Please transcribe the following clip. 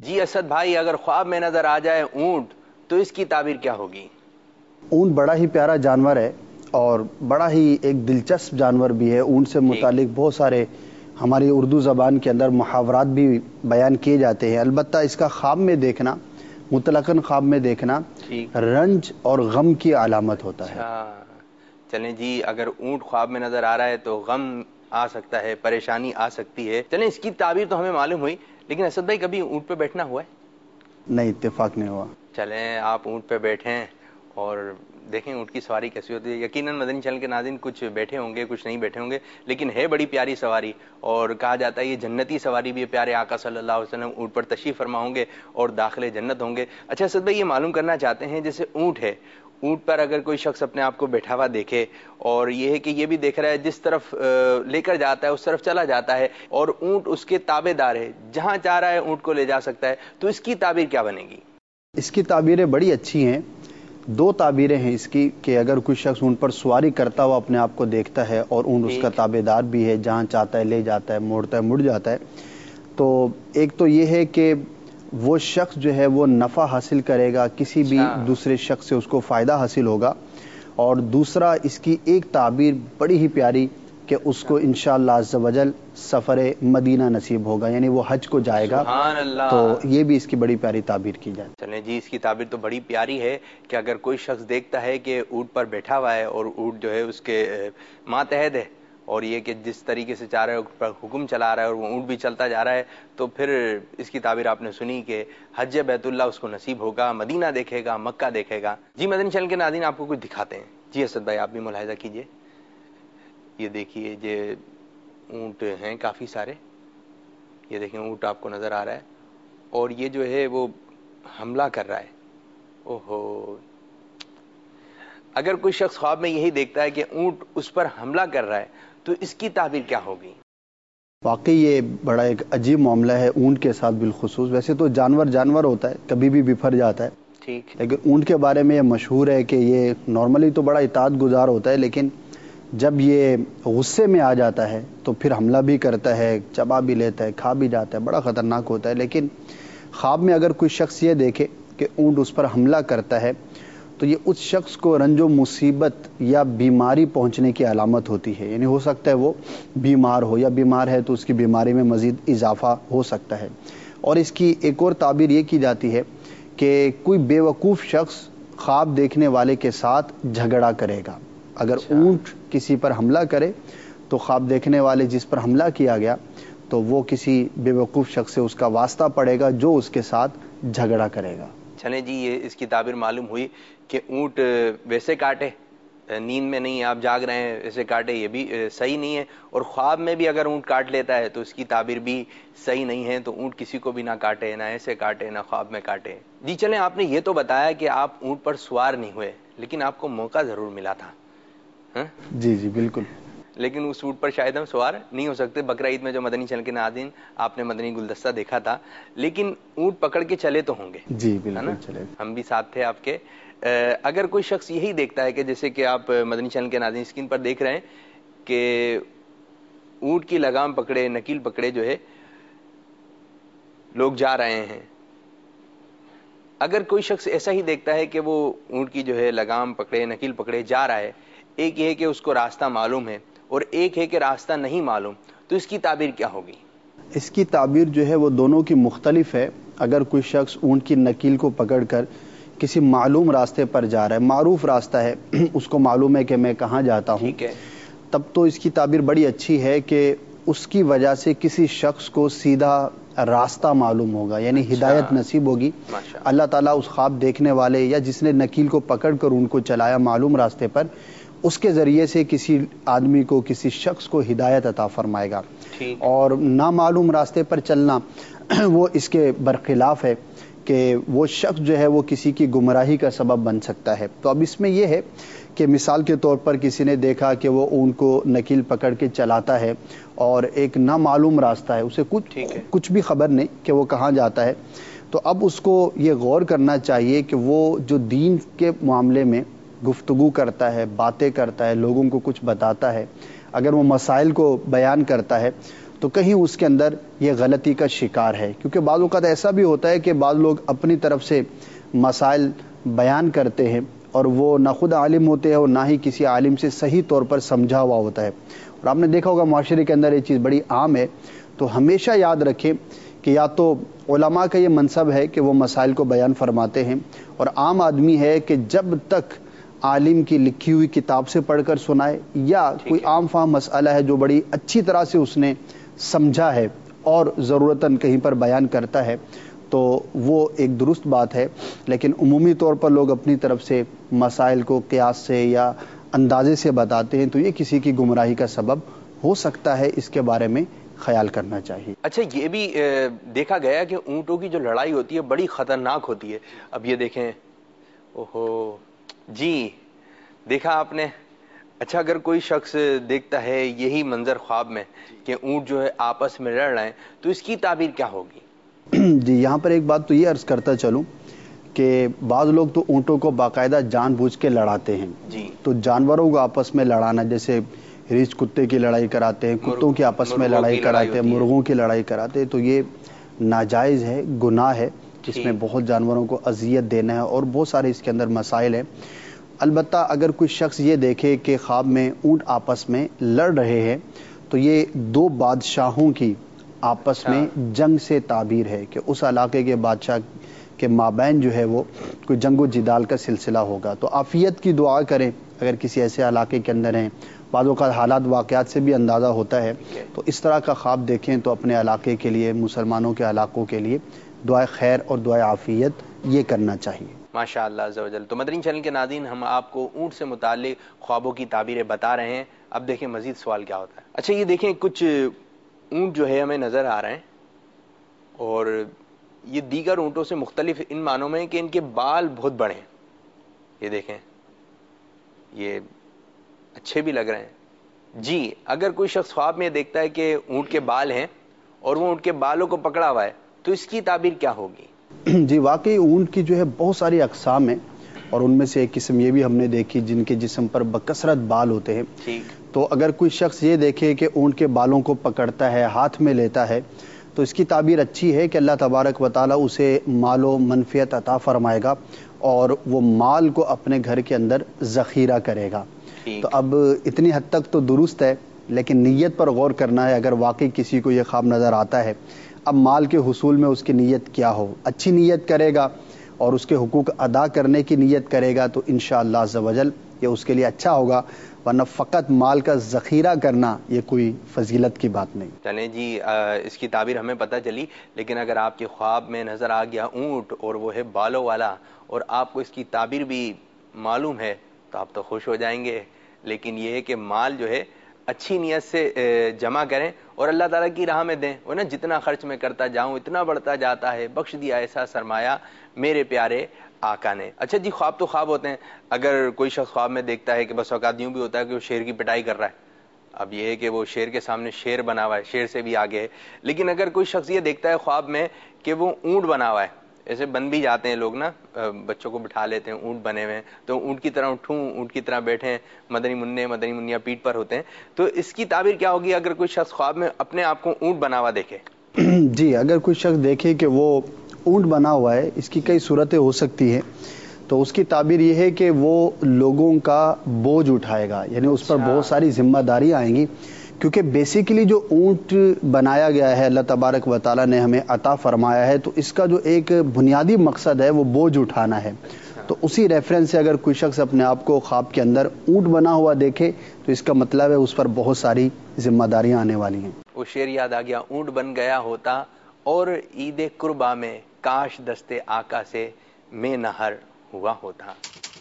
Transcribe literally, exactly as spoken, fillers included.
جی اسد بھائی، اگر خواب میں نظر آ جائے اونٹ تو اس کی تعبیر کیا ہوگی؟ اونٹ بڑا ہی پیارا جانور ہے اور بڑا ہی ایک دلچسپ جانور بھی ہے۔ اونٹ سے متعلق بہت سارے ہماری اردو زبان کے اندر محاورات بھی بیان کیے جاتے ہیں، البتہ اس کا خواب میں دیکھنا، مطلقاً خواب میں دیکھنا رنج اور غم کی علامت ہوتا ہے۔ چلیں جی، اگر اونٹ خواب میں نظر آ رہا ہے تو غم آ سکتا ہے، پریشانی آ سکتی ہے۔ چلیں اس کی تعبیر تو ہمیں معلوم ہوئی، لیکن اسد بھائی کبھی اونٹ پہ بیٹھنا ہوا ہے؟ نہیں، اتفاق نہیں ہوا۔ چلیں آپ اونٹ پہ بیٹھیں اور دیکھیں اونٹ کی سواری کیسی ہوتی ہے۔ یقیناً مدنی چینل کے ناظرین کچھ بیٹھے ہوں گے، کچھ نہیں بیٹھے ہوں گے، لیکن ہے بڑی پیاری سواری، اور کہا جاتا ہے یہ جنتی سواری بھی ہے۔ پیارے آقا صلی اللہ علیہ وسلم اونٹ پر تشریف فرما ہوں گے اور داخل جنت ہوں گے۔ اچھا اسد بھائی، یہ معلوم کرنا چاہتے ہیں جیسے اونٹ ہے، اونٹ پر اگر کوئی شخص اپنے آپ کو بیٹھا ہوا دیکھے اور یہ ہے کہ یہ بھی دیکھ رہا ہے جس طرف لے کر جاتا ہے اس طرف چلا جاتا ہے، اور اونٹ اس کے تابع دار ہے، جہاں چاہ رہا ہے اونٹ کو لے جا سکتا ہے، تو اس کی تعبیر کیا بنے گی؟ اس کی تعبیریں بڑی اچھی ہیں۔ دو تعبیریں ہیں اس کی کہ اگر کوئی شخص اونٹ پر سواری کرتا ہوا اپنے آپ کو دیکھتا ہے اور اونٹ اس کا تابع دار بھی ہے، جہاں چاہتا ہے لے جاتا ہے، موڑتا ہے مڑ جاتا ہے، تو ایک تو یہ ہے کہ وہ شخص جو ہے وہ نفع حاصل کرے گا، کسی بھی دوسرے شخص سے اس کو فائدہ حاصل ہوگا، اور دوسرا اس کی ایک تعبیر بڑی ہی پیاری کہ اس کو انشاءاللہ عز و جل سفر مدینہ نصیب ہوگا، یعنی وہ حج کو جائے گا۔ سبحان اللہ، تو یہ بھی اس کی بڑی پیاری تعبیر کی جائے۔ چلیں جی، اس کی تعبیر تو بڑی پیاری ہے کہ اگر کوئی شخص دیکھتا ہے کہ اونٹ پر بیٹھا ہوا ہے اور اونٹ جو ہے اس کے ماتحت ہے، اور یہ کہ جس طریقے سے چاہ رہا ہے حکم چلا رہا ہے اور وہ اونٹ بھی چلتا جا رہا ہے، تو پھر اس کی تعبیر آپ نے سنی کہ حج بیت اللہ اس کو نصیب ہوگا، مدینہ دیکھے گا، مکہ دیکھے گا۔ جی مدنی چینل کے ناظرین آپ کو کچھ دکھاتے ہیں۔ جی اسد بھائی آپ بھی ملاحظہ کیجئے، یہ دیکھیے یہ اونٹ ہیں کافی سارے، یہ دیکھیں اونٹ آپ کو نظر آ رہا ہے، اور یہ جو ہے وہ حملہ کر رہا ہے۔ اوہو، اگر کوئی شخص خواب میں یہی دیکھتا ہے کہ اونٹ اس پر حملہ کر رہا ہے تو اس کی تعبیر کیا ہوگی؟ واقعی یہ بڑا ایک عجیب معاملہ ہے اونٹ کے ساتھ بالخصوص۔ ویسے تو جانور جانور ہوتا ہے، کبھی بھی بفر جاتا ہے، ٹھیک، لیکن اونٹ کے بارے میں یہ مشہور ہے کہ یہ نارملی تو بڑا اطاعت گزار ہوتا ہے، لیکن جب یہ غصے میں آ جاتا ہے تو پھر حملہ بھی کرتا ہے، چبا بھی لیتا ہے، کھا بھی جاتا ہے، بڑا خطرناک ہوتا ہے۔ لیکن خواب میں اگر کوئی شخص یہ دیکھے کہ اونٹ اس پر حملہ کرتا ہے تو یہ اس شخص کو رنج و مصیبت یا بیماری پہنچنے کی علامت ہوتی ہے، یعنی ہو سکتا ہے وہ بیمار ہو، یا بیمار ہے تو اس کی بیماری میں مزید اضافہ ہو سکتا ہے۔ اور اس کی ایک اور تعبیر یہ کی جاتی ہے کہ کوئی بے وقوف شخص خواب دیکھنے والے کے ساتھ جھگڑا کرے گا۔ اگر اونٹ کسی پر حملہ کرے تو خواب دیکھنے والے جس پر حملہ کیا گیا تو وہ کسی بے وقوف شخص سے اس کا واسطہ پڑے گا جو اس کے ساتھ جھگڑا کرے گا۔ چلیں جی، یہ اس کی تعبیر معلوم ہوئی کہ اونٹ ویسے کاٹے، نیند میں نہیں آپ جاگ رہے ہیں ویسے کاٹے، یہ بھی صحیح نہیں ہے، اور خواب میں بھی اگر اونٹ کاٹ لیتا ہے تو اس کی تعبیر بھی صحیح نہیں ہے۔ تو اونٹ کسی کو بھی نہ کاٹے، نہ ایسے کاٹے، نہ خواب میں کاٹے۔ جی چلیں، آپ نے یہ تو بتایا کہ آپ اونٹ پر سوار نہیں ہوئے، لیکن آپ کو موقع ضرور ملا تھا۔ جی جی بالکل، لیکن اس اونٹ پر شاید ہم سوار نہیں ہو سکتے۔ بقرہ عید میں جو مدنی چینل کے ناظرین آپ نے مدنی گلدستہ دیکھا تھا، لیکن اونٹ پکڑ کے چلے تو ہوں گے، جی بالکل چلے، ہم بھی ساتھ تھے آپ کے۔ اگر کوئی شخص یہی دیکھتا ہے کہ جیسے کہ آپ مدنی چینل کے ناظرین اسکرین پر دیکھ رہے ہیں کہ اونٹ کی لگام پکڑے، نکیل پکڑے جو ہے لوگ جا رہے ہیں، اگر کوئی شخص ایسا ہی دیکھتا ہے کہ وہ اونٹ کی جو ہے لگام پکڑے، نکیل پکڑے جا رہا ہے، ایک یہ ہے کہ اس کو راستہ معلوم ہے اور ایک ہے کہ راستہ نہیں معلوم، تو اس کی تعبیر کیا ہوگی؟ اس کی تعبیر جو ہے وہ دونوں کی مختلف ہے۔ اگر کوئی شخص اونٹ کی نکیل کو پکڑ کر کسی معلوم راستے پر جا رہا ہے، معروف راستہ ہے، اس کو معلوم ہے کہ میں کہاں جاتا ہوں، تب تو اس کی تعبیر بڑی اچھی ہے کہ اس کی وجہ سے کسی شخص کو سیدھا راستہ معلوم ہوگا، یعنی ہدایت نصیب ہوگی۔ اللہ تعالیٰ اس خواب دیکھنے والے یا جس نے نکیل کو پکڑ کر ان کو چلایا معلوم راستے پر، اس کے ذریعے سے کسی آدمی کو، کسی شخص کو ہدایت عطا فرمائے گا۔ اور نامعلوم راستے پر چلنا وہ اس کے برخلاف ہے کہ وہ شخص جو ہے وہ کسی کی گمراہی کا سبب بن سکتا ہے۔ تو اب اس میں یہ ہے کہ مثال کے طور پر کسی نے دیکھا کہ وہ اونٹ کو نکیل پکڑ کے چلاتا ہے اور ایک نامعلوم راستہ ہے، اسے کچھ کچھ بھی خبر نہیں کہ وہ کہاں جاتا ہے، تو اب اس کو یہ غور کرنا چاہیے کہ وہ جو دین کے معاملے میں گفتگو کرتا ہے، باتیں کرتا ہے، لوگوں کو کچھ بتاتا ہے، اگر وہ مسائل کو بیان کرتا ہے تو کہیں اس کے اندر یہ غلطی کا شکار ہے، کیونکہ بعض اوقات ایسا بھی ہوتا ہے کہ بعض لوگ اپنی طرف سے مسائل بیان کرتے ہیں اور وہ نہ خود عالم ہوتے ہیں اور نہ ہی کسی عالم سے صحیح طور پر سمجھا ہوا ہوتا ہے، اور آپ نے دیکھا ہوگا معاشرے کے اندر یہ چیز بڑی عام ہے۔ تو ہمیشہ یاد رکھیں کہ یا تو علماء کا یہ منصب ہے کہ وہ مسائل کو بیان فرماتے ہیں، اور عام آدمی ہے کہ جب تک عالم کی لکھی ہوئی کتاب سے پڑھ کر سنائے یا کوئی عام فہم مسئلہ ہے جو بڑی اچھی طرح سے اس نے سمجھا ہے اور ضرورتاً کہیں پر بیان کرتا ہے، تو وہ ایک درست بات ہے۔ لیکن عمومی طور پر لوگ اپنی طرف سے مسائل کو قیاس سے یا اندازے سے بتاتے ہیں، تو یہ کسی کی گمراہی کا سبب ہو سکتا ہے، اس کے بارے میں خیال کرنا چاہیے۔ اچھا، یہ بھی دیکھا گیا کہ اونٹوں کی جو لڑائی ہوتی ہے بڑی خطرناک ہوتی ہے۔ اب یہ دیکھیں، اوہو جی، دیکھا آپ نے؟ اچھا، اگر کوئی شخص دیکھتا ہے یہی منظر خواب میں کہ اونٹ جو ہے آپس میں لڑ رہے ہیں، تو اس کی تعبیر کیا ہوگی؟ جی، یہاں پر ایک بات تو یہ عرض کرتا چلوں کہ بعض لوگ تو اونٹوں کو باقاعدہ جان بوجھ کے لڑاتے ہیں۔ جی، تو جانوروں کو آپس میں لڑانا، جیسے ریچھ کتے کی لڑائی کراتے ہیں، کتوں کی آپس میں لڑائی کراتے ہیں، مرغوں کی لڑائی کراتے ہیں، تو یہ ناجائز ہے، گناہ ہے، جس میں بہت جانوروں کو اذیت دینا ہے اور بہت سارے اس کے اندر مسائل ہیں۔ البتہ اگر کوئی شخص یہ دیکھے کہ خواب میں اونٹ آپس میں لڑ رہے ہیں، تو یہ دو بادشاہوں کی آپس میں جنگ سے تعبیر ہے کہ اس علاقے کے بادشاہ کے مابین جو ہے وہ کوئی جنگ و جدال کا سلسلہ ہوگا۔ تو عافیت کی دعا کریں اگر کسی ایسے علاقے کے اندر ہیں۔ بعض اوقات حالات واقعات سے بھی اندازہ ہوتا ہے، تو اس طرح کا خواب دیکھیں تو اپنے علاقے کے لیے، مسلمانوں کے علاقوں کے لیے دعائے خیر اور دعائے عافیت یہ کرنا چاہیے۔ ماشاء اللہ عز و جل۔ تو مدنی چینل کے ناظرین، ہم آپ کو اونٹ سے متعلق خوابوں کی تعبیریں بتا رہے ہیں۔ اب دیکھیں مزید سوال کیا ہوتا ہے۔ اچھا، یہ دیکھیں کچھ اونٹ جو ہے ہمیں نظر آ رہے ہیں، اور یہ دیگر اونٹوں سے مختلف ان معنوں میں کہ ان کے بال بہت بڑے ہیں۔ یہ دیکھیں، یہ اچھے بھی لگ رہے ہیں۔ جی، اگر کوئی شخص خواب میں دیکھتا ہے کہ اونٹ کے بال ہیں اور وہ اونٹ کے بالوں کو پکڑا ہوا ہے، تو اس کی تعبیر کیا ہوگی؟ جی، واقعی اونٹ کی جو ہے بہت ساری اقسام ہیں، اور ان میں سے ایک قسم یہ بھی ہم نے دیکھی جن کے جسم پر بکثرت بال ہوتے ہیں۔ ٹھیک، تو اگر کوئی شخص یہ دیکھے کہ اونٹ کے بالوں کو پکڑتا ہے، ہاتھ میں لیتا ہے، تو اس کی تعبیر اچھی ہے کہ اللہ تبارک و تعالیٰ اسے مال و منفعت عطا فرمائے گا اور وہ مال کو اپنے گھر کے اندر ذخیرہ کرے گا۔ تو اب اتنی حد تک تو درست ہے، لیکن نیت پر غور کرنا ہے۔ اگر واقعی کسی کو یہ خواب نظر آتا ہے، اب مال کے حصول میں اس کی نیت کیا ہو، اچھی نیت کرے گا اور اس کے حقوق ادا کرنے کی نیت کرے گا تو انشاءاللہ عز و جل یہ اس کے لیے اچھا ہوگا، ورنہ فقط مال کا ذخیرہ کرنا یہ کوئی فضیلت کی بات نہیں۔ چلیں جی، اس کی تعبیر ہمیں پتہ چلی، لیکن اگر آپ کے خواب میں نظر آ گیا اونٹ اور وہ ہے بالوں والا، اور آپ کو اس کی تعبیر بھی معلوم ہے، تو آپ تو خوش ہو جائیں گے۔ لیکن یہ ہے کہ مال جو ہے اچھی نیت سے جمع کریں اور اللہ تعالیٰ کی راہ میں دیں، وہ نا جتنا خرچ میں کرتا جاؤں اتنا بڑھتا جاتا ہے، بخش دیا ایسا سرمایہ میرے پیارے آقا نے۔ اچھا جی، خواب تو خواب ہوتے ہیں۔ اگر کوئی شخص خواب میں دیکھتا ہے کہ بس اوقات یوں بھی ہوتا ہے کہ وہ شیر کی پٹائی کر رہا ہے، اب یہ ہے کہ وہ شیر کے سامنے شیر بنا ہوا ہے، شیر سے بھی آگے ہے۔ لیکن اگر کوئی شخص یہ دیکھتا ہے خواب میں کہ وہ اونٹ بنا ہوا ہے، ایسے بن بھی جاتے ہیں لوگ نا، بچوں کو بٹھا لیتے ہیں، اونٹ بنے ہوئے ہیں، تو اونٹ کی طرح اٹھوں، اونٹ کی طرح بیٹھے ہیں، مدنی منع مدنی منیا پیٹ پر ہوتے ہیں، تو اس کی تعبیر کیا ہوگی اگر کوئی شخص خواب میں اپنے آپ کو اونٹ بنا ہوا دیکھے؟ جی، اگر کوئی شخص دیکھے کہ وہ اونٹ بنا ہوا ہے، اس کی کئی صورتیں ہو سکتی ہیں، تو اس کی تعبیر یہ ہے کہ وہ لوگوں کا بوجھ اٹھائے گا، یعنی اس پر بہت ساری ذمہ داری آئیں گی، کیونکہ بیسیکلی جو اونٹ بنایا گیا ہے اللہ تبارک و تعالیٰ نے ہمیں عطا فرمایا ہے، تو اس کا جو ایک بنیادی مقصد ہے وہ بوجھ اٹھانا ہے۔ تو اسی ریفرنس سے اگر کوئی شخص اپنے آپ کو خواب کے اندر اونٹ بنا ہوا دیکھے تو اس کا مطلب ہے اس پر بہت ساری ذمہ داریاں آنے والی ہیں۔ وہ شعر یاد آ گیا، اونٹ بن گیا ہوتا اور عید قربا میں کاش دستے آقا سے میں نہر ہوا ہوتا۔